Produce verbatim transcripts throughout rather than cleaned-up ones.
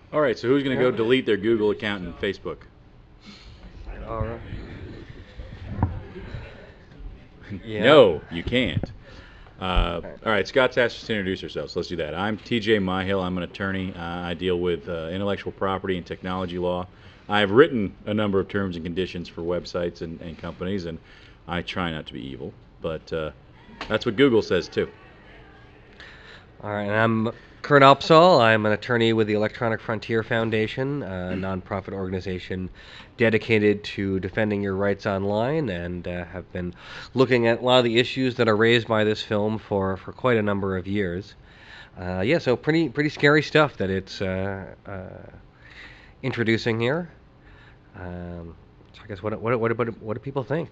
All right, so who's going to go delete their Google account and Facebook? All right. Yeah. No, you can't. Uh, all right, Scott's asked us to introduce ourselves. Let's do that. I'm T J Myhill. I'm an attorney. Uh, I deal with uh, intellectual property and technology law. I've written a number of terms and conditions for websites and, and companies, and I try not to be evil, but uh, that's what Google says too. All right, and I'm Kurt Opsahl. I'm an attorney with the Electronic Frontier Foundation, a nonprofit organization dedicated to defending your rights online, and uh, have been looking at a lot of the issues that are raised by this film for, for quite a number of years. Uh, yeah, so pretty pretty scary stuff that it's uh, uh, introducing here. Um, so I guess what what what what, what do people think?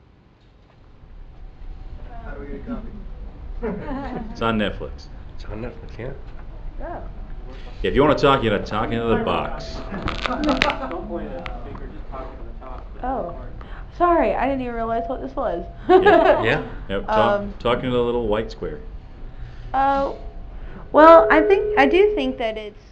How do we get a copy? It's on Netflix. It's on Netflix, yeah. Yeah. If you want to talk, you got to talk into the box. Don't point at the speaker, just talk to the top. Oh, sorry, I didn't even realize what this was. Yeah. Yeah. Yep, talk, Um, talking to the little white square. Uh, well, I think I do think that it's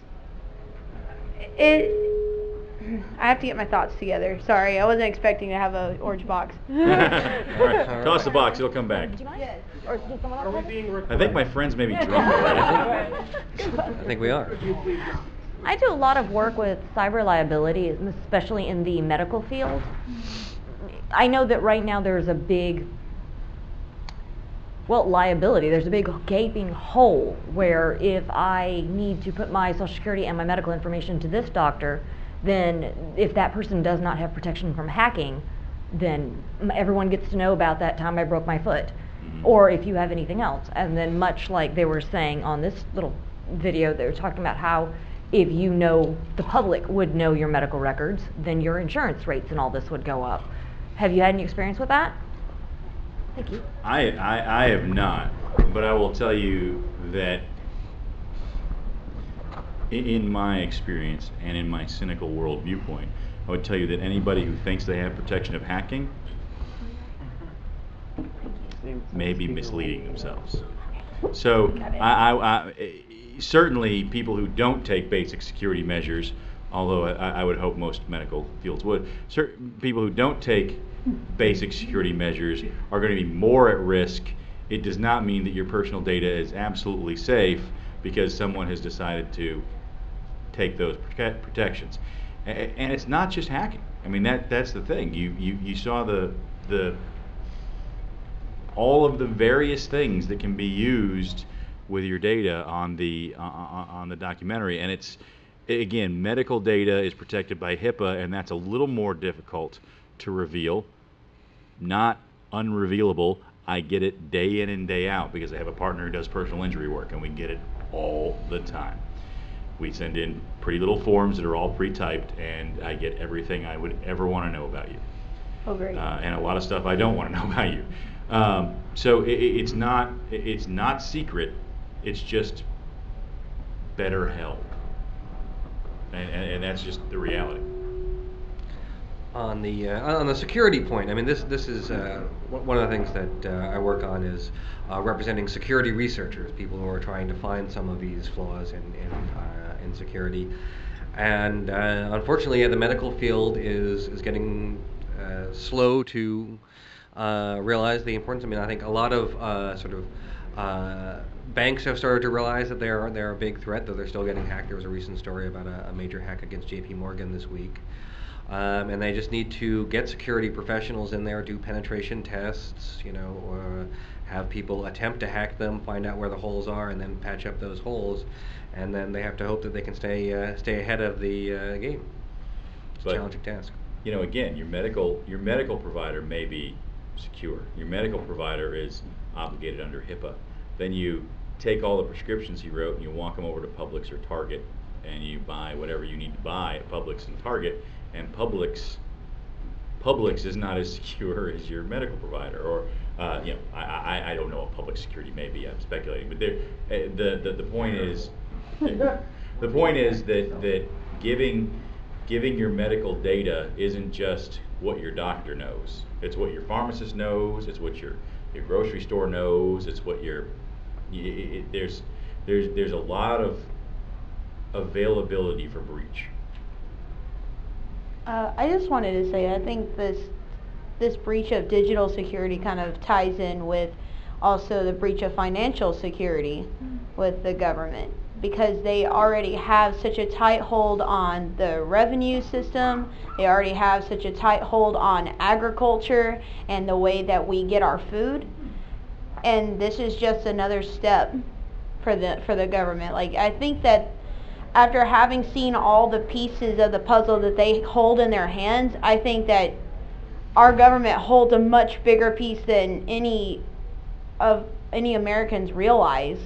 it. I have to get my thoughts together. Sorry, I wasn't expecting to have a orange box. All right, toss the box. It'll come back. Yes. Or does someone else have it? I think my friends may be drunk already. I think we are. I do a lot of work with cyber liability, especially in the medical field. I know that right now there's a big, well, liability. There's a big gaping hole where if I need to put my social security and my medical information to this doctor, then if that person does not have protection from hacking, then everyone gets to know about that time I broke my foot. Or if you have anything else. And then much like they were saying on this little video, they were talking about how if you know, the public would know your medical records, then your insurance rates and all this would go up. Have you had any experience with that? Thank you. I, I, I have not, but I will tell you that in, in my experience and in my cynical world viewpoint, I would tell you that anybody who thinks they have protection of hacking may be misleading themselves. So I, I, I, certainly people who don't take basic security measures, although I, I would hope most medical fields would, certain people who don't take basic security measures are going to be more at risk. It does not mean that your personal data is absolutely safe because someone has decided to take those prote- protections. A- and it's not just hacking. I mean, that that's the thing. You you, you saw the the all of the various things that can be used with your data on the uh, on the documentary, and it's again, medical data is protected by HIPAA, and that's a little more difficult to reveal. Not unrevealable. I get it day in and day out because I have a partner who does personal injury work, and we get it all the time. We send in pretty little forms that are all pre-typed, and I get everything I would ever want to know about you. Oh, great. Uh, and a lot of stuff I don't want to know about you. Um, so it, it's not it's not secret. It's just better held, and, and, and that's just the reality. On the uh, on the security point, I mean, this this is uh, one of the things that uh, I work on is uh, representing security researchers, people who are trying to find some of these flaws in in, uh, in security, and uh, unfortunately, yeah, the medical field is is getting uh, slow to uh, realize the importance. I mean, I think a lot of uh, sort of uh, banks have started to realize that they're they're a big threat, though they're still getting hacked. There was a recent story about a, a major hack against J P Morgan this week. Um, and they just need to get security professionals in there, do penetration tests, you know, or have people attempt to hack them, find out where the holes are, and then patch up those holes. And then they have to hope that they can stay uh, stay ahead of the uh, game. It's But, a challenging task. You know, again, your medical your medical provider may be secure. Your medical provider is obligated under HIPAA. Then you take all the prescriptions he wrote and you walk them over to Publix or Target, and you buy whatever you need to buy at Publix and Target. And Publix, Publix is not as secure as your medical provider, or uh, you know, I, I, I don't know what public security may be. I'm speculating, but there, uh, the, the the point is, the point is that that giving giving your medical data isn't just what your doctor knows. It's what your pharmacist knows. It's what your your grocery store knows. It's what your it, it, there's there's there's a lot of availability for breach? Uh, I just wanted to say, I think this this breach of digital security kind of ties in with also the breach of financial security with the government, because they already have such a tight hold on the revenue system. They already have such a tight hold on agriculture and the way that we get our food. And this is just another step for the for the government. Like, I think that after having seen all the pieces of the puzzle that they hold in their hands, I think that our government holds a much bigger piece than any of any Americans realize.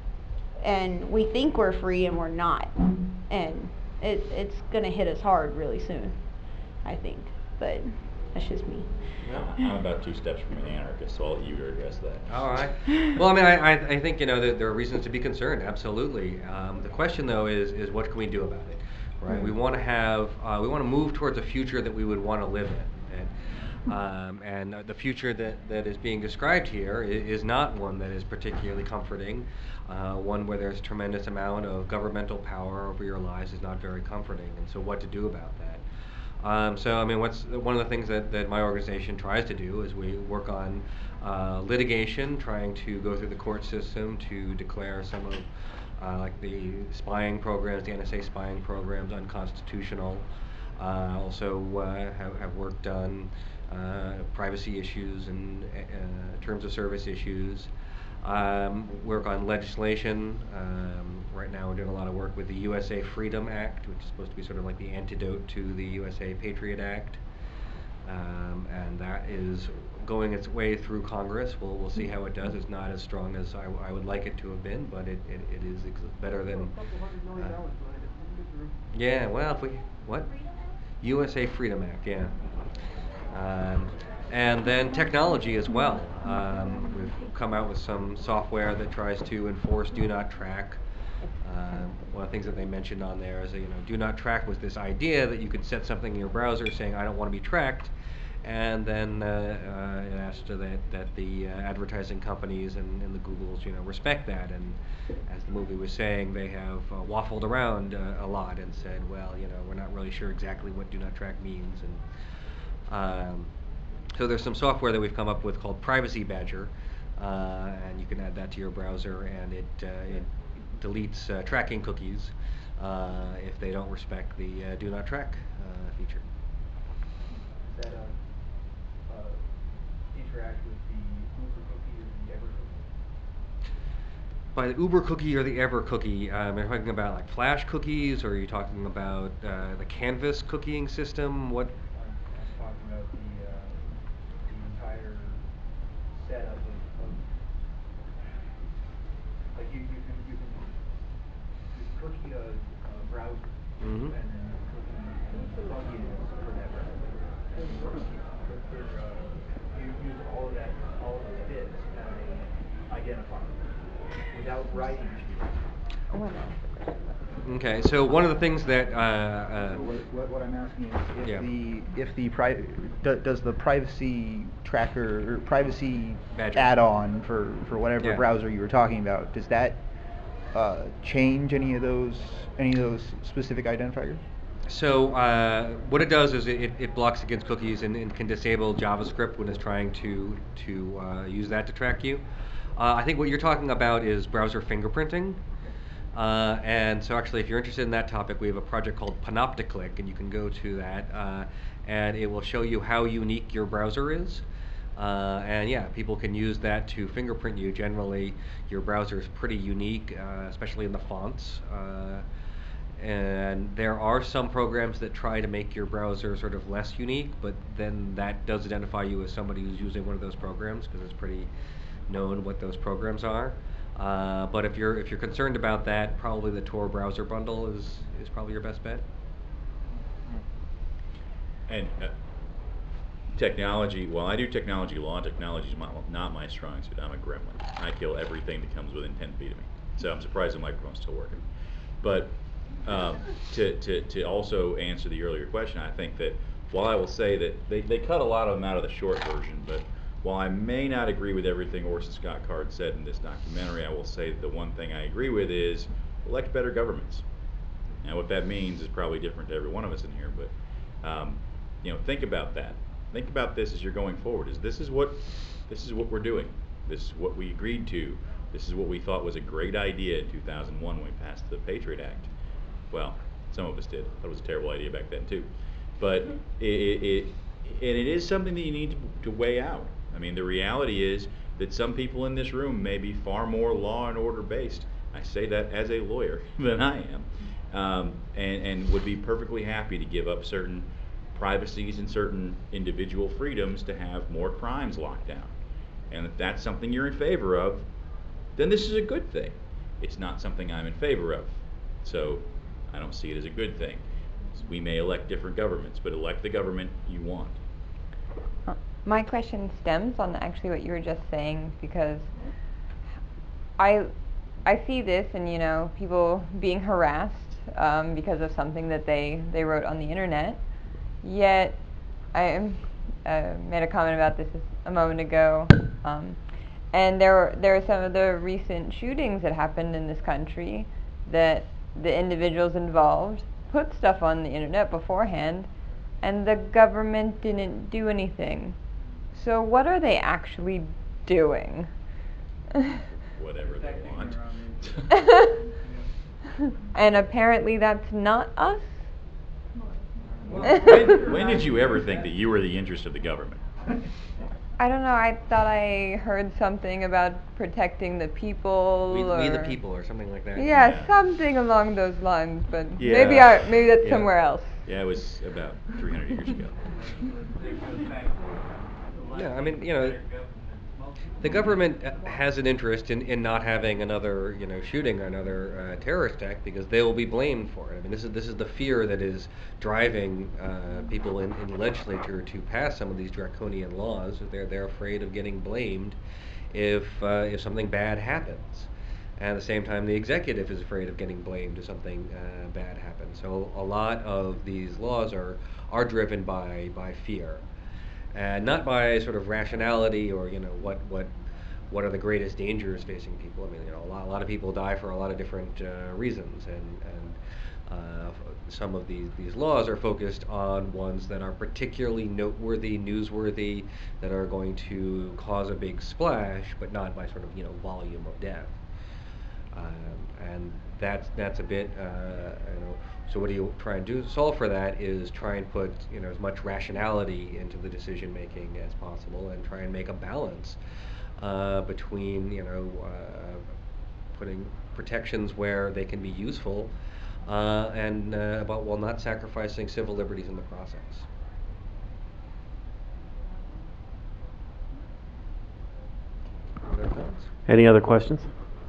And we think we're free and we're not. And it, it's going to hit us hard really soon, I think. But that's just me. I'm about two steps from an anarchist, so I'll let you address that. All right. Well, I mean, I, I, I think, you know, that there are reasons to be concerned, absolutely. Um, the question, though, is, is what can we do about it, right? Mm. We want to have, uh, we want to move towards a future that we would want to live in. And, um, and uh, the future that, that is being described here is, is not one that is particularly comforting. Uh, one where there's a tremendous amount of governmental power over your lives is not very comforting. And so what to do about that? Um, so, I mean, what's one of the things that, that my organization tries to do is we work on uh, litigation, trying to go through the court system to declare some of, uh, like the spying programs, the N S A spying programs, unconstitutional. Uh, also uh, have, have worked on uh, privacy issues and uh, terms of service issues. Um, work on legislation. Um, right now we're doing a lot of work with the U S A Freedom Act, which is supposed to be sort of like the antidote to the U S A Patriot Act. Um, and that is going its way through Congress. We'll, we'll see how it does. It's not as strong as I, I would like it to have been, but it, it, it is ex better than... A couple hundred million uh, dollars behind it. We'll get through. Yeah, well, if we... What? U S A Freedom Act, yeah. Um, and then technology as well. Um, we've come out with some software that tries to enforce do not track. Uh, one of the things that they mentioned on there is that, you know, do not track was this idea that you could set something in your browser saying I don't want to be tracked, and then uh, uh, it asked that that the uh, advertising companies and, and the Googles, you know, respect that. And as the movie was saying, they have uh, waffled around uh, a lot and said, well, you know, we're not really sure exactly what do not track means. And um, so there's some software that we've come up with called Privacy Badger, uh, and you can add that to your browser, and it uh, it deletes uh, tracking cookies uh, if they don't respect the uh, do not track uh, feature. Does that uh, uh, interact with the Uber cookie or the Ever cookie? By the Uber cookie or the Ever cookie, um, are you talking about like Flash cookies, or are you talking about uh, the Canvas cookie system? What? I'm, I'm talking about the, uh, the entire setup of, of like you, you can you can you cookie a, a browser Mhm. and then cookie plugins for that browser. And cookie, for, uh, you use all of that all of those bits as a identifier without writing to it. Okay, so one of the things that uh, uh, What, what, what I'm asking is if Yeah. the if the pri- do, does the privacy tracker or privacy Badger. add-on for, for whatever Yeah. browser you were talking about, does that uh, change any of those any of those specific identifiers? So uh, what it does is it, it blocks against cookies and, and can disable JavaScript when it's trying to to uh, use that to track you. Uh, I think what you're talking about is browser fingerprinting. Uh, and so actually, if you're interested in that topic, we have a project called Panopticlick, and you can go to that, uh, and it will show you how unique your browser is. Uh, and yeah, people can use that to fingerprint you. Generally, your browser is pretty unique, uh, especially in the fonts. Uh, and there are some programs that try to make your browser sort of less unique, but then that does identify you as somebody who's using one of those programs, because it's pretty known what those programs are. Uh, but if you're if you're concerned about that, probably the Tor browser bundle is is probably your best bet. And uh, technology, while I do technology law, technology is my, not my strong suit. I'm a gremlin. I kill everything that comes within ten feet of me. So I'm surprised the microphone's still working. But um, to, to, to also answer the earlier question, I think that while I will say that they, they cut a lot of them out of the short version, but while I may not agree with everything Orson Scott Card said in this documentary, I will say that the one thing I agree with is elect better governments. Now, what that means is probably different to every one of us in here, but um, you know, think about that. Think about this as you're going forward. Is this is what this is what we're doing. This is what we agreed to. This is what we thought was a great idea in two thousand one when we passed the Patriot Act. Well, some of us did. I thought it was a terrible idea back then too. But it, it, it and it is something that you need to, to weigh out. I mean, the reality is that some people in this room may be far more law and order based. I say that as a lawyer than I am, um, and, and would be perfectly happy to give up certain privacies and certain individual freedoms to have more crimes locked down. And if that's something you're in favor of, then this is a good thing. It's not something I'm in favor of. So I don't see it as a good thing. We may elect different governments, but elect the government you want. Uh, My question stems on actually what you were just saying, because I I see this and, you know, people being harassed um, because of something that they, they wrote on the internet. Yet I uh, made a comment about this a moment ago, um, and there were, there are some of the recent shootings that happened in this country that the individuals involved put stuff on the internet beforehand, and the government didn't do anything. So what are they actually doing? Whatever they want. And apparently that's not us. when, when did you ever think that you were the interest of the government? I don't know, I thought I heard something about protecting the people. We, or we the people, or something like that. Yeah, Yeah. something along those lines, but Yeah. maybe I maybe that's Yeah. somewhere else. Yeah, it was about three hundred years ago. Yeah, I mean, you know, the government uh, has an interest in, in not having another, you know, shooting or another uh, terrorist attack, because they will be blamed for it. I mean, this is this is the fear that is driving uh, people in, in the legislature to pass some of these draconian laws. They're they're afraid of getting blamed if uh, if something bad happens. And at the same time, the executive is afraid of getting blamed if something uh, bad happens. So a lot of these laws are are driven by by fear, and not by sort of rationality or, you know, what what what are the greatest dangers facing people. I mean, you know, a lot, a lot of people die for a lot of different uh, reasons, and and uh, some of these these laws are focused on ones that are particularly noteworthy, newsworthy, that are going to cause a big splash, but not by sort of, you know, volume of death. Um, and that's that's a bit, uh, you know. So what do you try and do to solve for that is try and put, you know, as much rationality into the decision making as possible, and try and make a balance uh, between, you know, uh, putting protections where they can be useful, uh, and uh, about while not sacrificing civil liberties in the process. Other thoughts? Any other questions?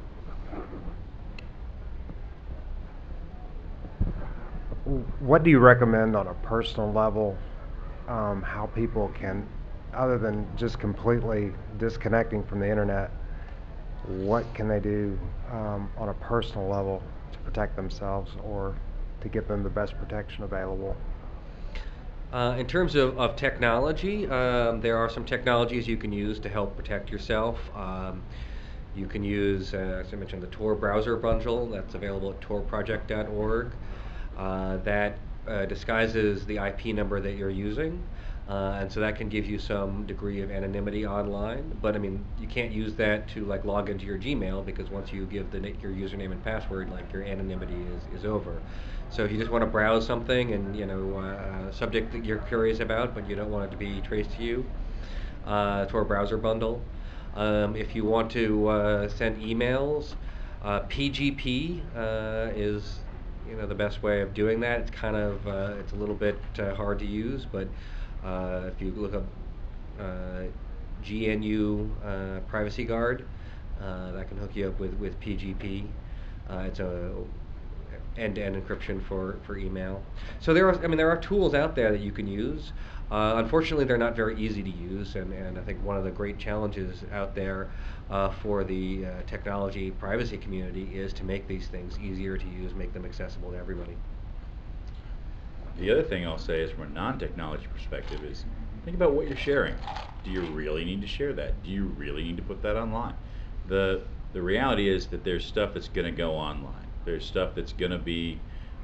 What do you recommend on a personal level, um, how people can, other than just completely disconnecting from the internet, what can they do um, on a personal level to protect themselves or to give them the best protection available? Uh, in terms of, of technology, um, there are some technologies you can use to help protect yourself. Um, you can use, uh, as I mentioned, the Tor browser bundle that's available at tor project dot org. Uh, that uh, disguises the I P number that you're using, uh, and so that can give you some degree of anonymity online. But I mean, you can't use that to like log into your Gmail, because once you give the your username and password, like your anonymity is, is over. So if you just want to browse something and, you know, uh, subject that you're curious about, but you don't want it to be traced to you, uh, Tor browser bundle. Um, if you want to uh, send emails, uh, P G P uh, is, you know, the best way of doing that. It's kind of uh, it's a little bit uh, hard to use, but uh, if you look up uh, G N U uh, Privacy Guard, uh, that can hook you up with with P G P. Uh, it's a end-to-end encryption for for email. So there are, I mean, there are tools out there that you can use. Uh, unfortunately, they're not very easy to use, and, and I think one of the great challenges out there uh, for the uh, technology privacy community is to make these things easier to use, make them accessible to everybody. The other thing I'll say is, from a non-technology perspective, is think about what you're sharing. Do you really need to share that? Do you really need to put that online? The the reality is that there's stuff that's going to go online. There's stuff that's going to be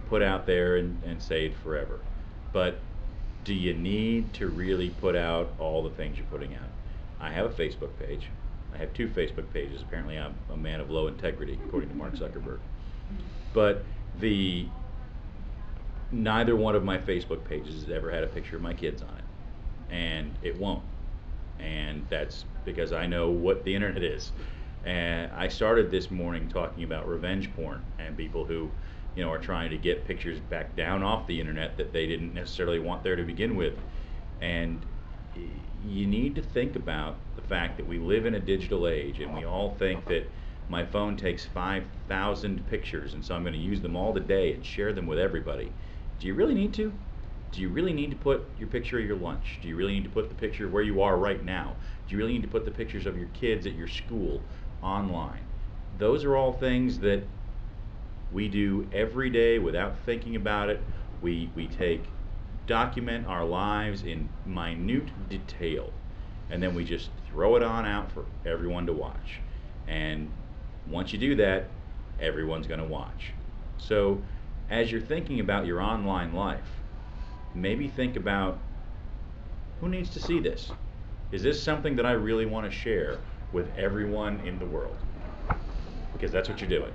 put out there and, and saved forever. But do you need to really put out all the things you're putting out? I have a Facebook page. I have two Facebook pages. Apparently I'm a man of low integrity, according to Mark Zuckerberg. But the neither one of my Facebook pages has ever had a picture of my kids on it. And it won't. And that's because I know what the internet is. And I started this morning talking about revenge porn and people who, you know, are trying to get pictures back down off the internet that they didn't necessarily want there to begin with. And y- you need to think about the fact that we live in a digital age, and we all think that my phone takes five thousand pictures, and so I'm going to use them all today and share them with everybody. Do you really need to? Do you really need to put your picture of your lunch? Do you really need to put the picture of where you are right now? Do you really need to put the pictures of your kids at your school online? Those are all things that we do every day without thinking about it. We, we take, document our lives in minute detail, and then we just throw it on out for everyone to watch. And once you do that, everyone's going to watch. So as you're thinking about your online life, maybe think about, who needs to see this? Is this something that I really want to share with everyone in the world? Because that's what you're doing.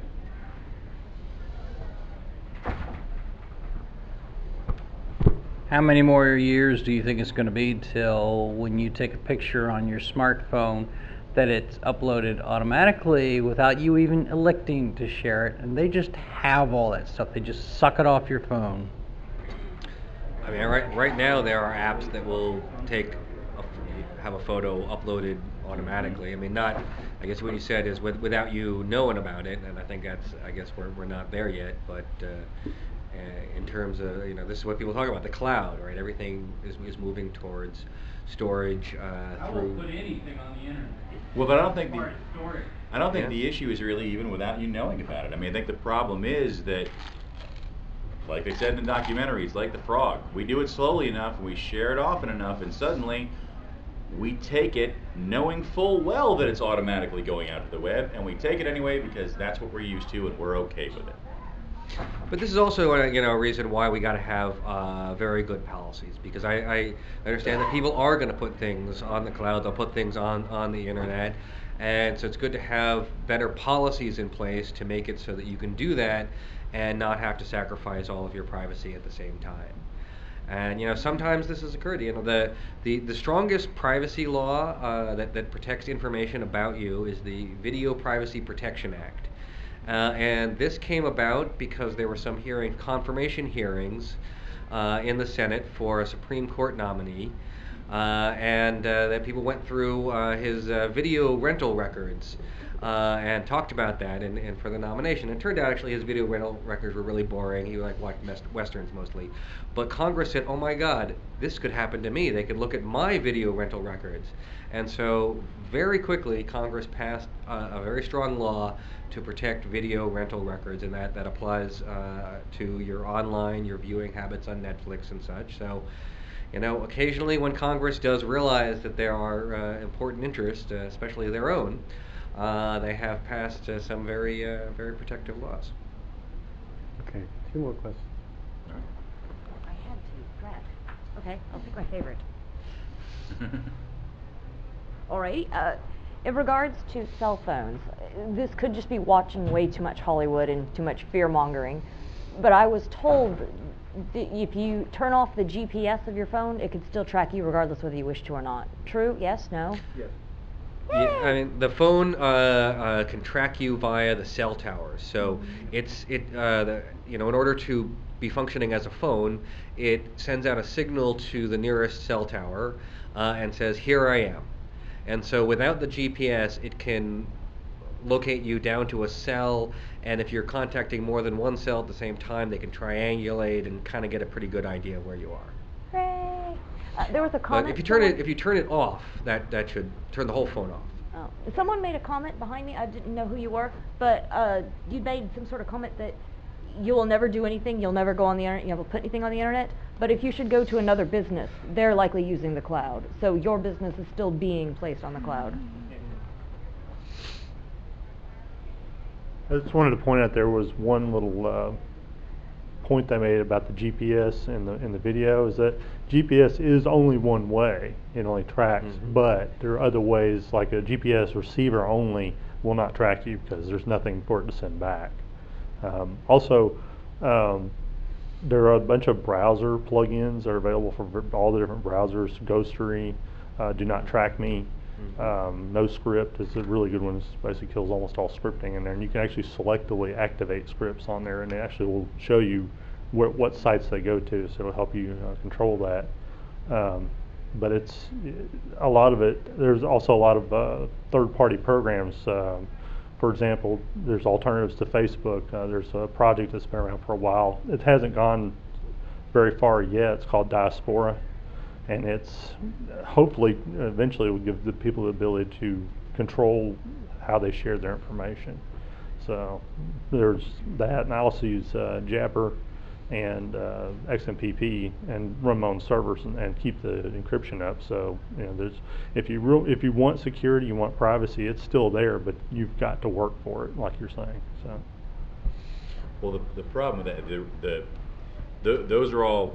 How many more years do you think it's going to be till when you take a picture on your smartphone that it's uploaded automatically without you even electing to share it, and they just have all that stuff? They just suck it off your phone. I mean, right right now there are apps that will take a, have a photo uploaded automatically. I mean, not. I guess what you said is with, without you knowing about it, and I think that's. I guess we're we're not there yet, but. Uh, Uh, in terms of, you know, this is what people talk about, the cloud, right? Everything is, is moving towards storage uh, I through. won't put anything on the internet. Well, but I don't think As the, far as storage. I don't think Yeah. the issue is really even without you knowing about it. I mean, I think the problem is that, like they said in the documentary, it's like the frog. We do it slowly enough, we share it often enough, and suddenly we take it knowing full well that it's automatically going out to the web, and we take it anyway because that's what we're used to and we're okay with it. But this is also, uh, you know, a reason why we got to have uh, very good policies, because I, I understand that people are going to put things on the cloud, they'll put things on, on the internet, and so it's good to have better policies in place to make it so that you can do that and not have to sacrifice all of your privacy at the same time. And, you know, sometimes this has occurred. You know, the the, the strongest privacy law uh, that, that protects information about you is the Video Privacy Protection Act. Uh, and this came about because there were some hearing, confirmation hearings uh, in the Senate for a Supreme Court nominee, uh, and uh, that people went through uh, his uh, video rental records uh, and talked about that and, and for the nomination. It turned out actually his video rental records were really boring. He like watched westerns mostly. But Congress said, oh my God, this could happen to me. They could look at my video rental records. And so very quickly Congress passed uh, a very strong law to protect video rental records, and that, that applies uh, to your online, your viewing habits on Netflix and such. So, you know, occasionally when Congress does realize that there are uh, important interests, uh, especially their own, uh, they have passed uh, some very, uh, very protective laws. Okay, two more questions. I had to grab. Okay, I'll pick my favorite. All right. Uh, in regards to cell phones, uh, this could just be watching way too much Hollywood and too much fear mongering. But I was told that if you turn off the G P S of your phone, it could still track you regardless whether you wish to or not. True? Yes? No? Yes. Yeah, I mean, the phone uh, uh, can track you via the cell towers. So it's it uh, the, you know, in order to be functioning as a phone, it sends out a signal to the nearest cell tower uh, and says, "Here I am." And so without the G P S, it can locate you down to a cell, and if you're contacting more than one cell at the same time, they can triangulate and kind of get a pretty good idea of where you are. Hooray! Uh, there was a comment. But if you turn someone- it if you turn it off, that that should turn the whole phone off. Oh. Someone made a comment behind me. I didn't know who you were, but uh, you made some sort of comment that you will never do anything, you'll never go on the internet, you never put anything on the internet. But if you should go to another business, they're likely using the cloud. So your business is still being placed on the cloud. I just wanted to point out there was one little uh, point they made about the G P S in the in the video is that G P S is only one way. It only tracks, Mhm. but there are other ways, like a G P S receiver only will not track you because there's nothing for it to send back. Um, also, um, there are a bunch of browser plugins that are available for v- all the different browsers. Ghostery, uh, Do Not Track Me, Mhm. um, No Script is a really good one. It basically kills almost all scripting in there, and you can actually selectively activate scripts on there, and it actually will show you wh- what sites they go to, so it'll help you uh, control that. Um, but it's a lot of it. There's also a lot of uh, third-party programs. Um, for example, there's alternatives to Facebook. Uh, there's a project that's been around for a while. It hasn't gone very far yet. It's called Diaspora, and it's hopefully eventually will give the people the ability to control how they share their information. So there's that, and I also use uh, Jabber and uh, X M P P and run my own servers and, and keep the encryption up. So you know, there's if you real if you want security, you want privacy, it's still there, but you've got to work for it, like you're saying. So. Well, the, the problem with that, the, the, the those are all,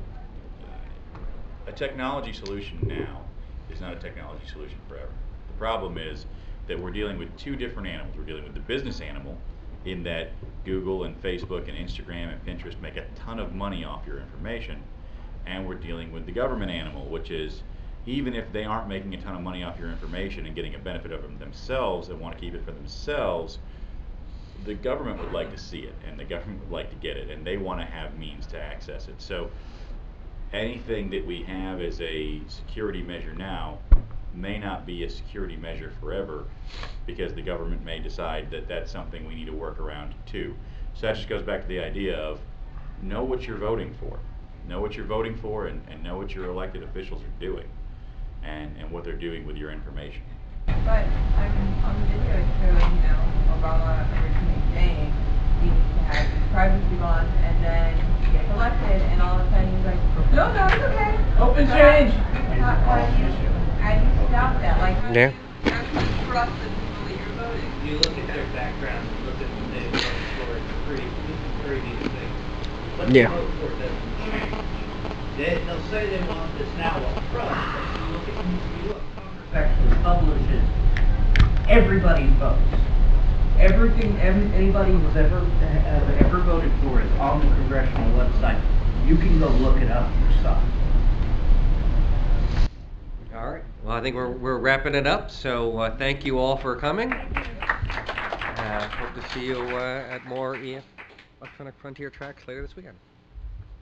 a technology solution now is not a technology solution forever. The problem is that we're dealing with two different animals. We're dealing with the business animal, in that Google and Facebook and Instagram and Pinterest make a ton of money off your information, and we're dealing with the government animal, which is, even if they aren't making a ton of money off your information and getting a benefit of it themselves and want to keep it for themselves, the government would like to see it, and the government would like to get it, and they want to have means to access it. So anything that we have as a security measure now may not be a security measure forever, because the government may decide that that's something we need to work around too. So that just goes back to the idea of know what you're voting for. Know what you're voting for, and, and know what your elected officials are doing, and, and what they're doing with your information. But I'm on the video, it's showing, you know, Obama originally saying he needs to have his privacy laws, and then he gets elected, and all of a sudden he's like, no, no, it's okay. Open But change. How, how do you, how do you stop that? Like, how Yeah. do you actually trust the people that you're voting? You look at their background, you look at what they vote for, it's a pretty, it's a pretty neat thing. What Yeah. they vote for doesn't change. They, they'll say they want this now up front, but you look at, you look, Congress actually publishes everybody's votes. Everything, every, anybody who's ever, uh, ever voted for is on the congressional website. You can go look it up yourself. All right. Well, I think we're, we're wrapping it up, so uh, thank you all for coming. Uh, hope to see you uh, at more E F Electronic Frontier tracks later this weekend.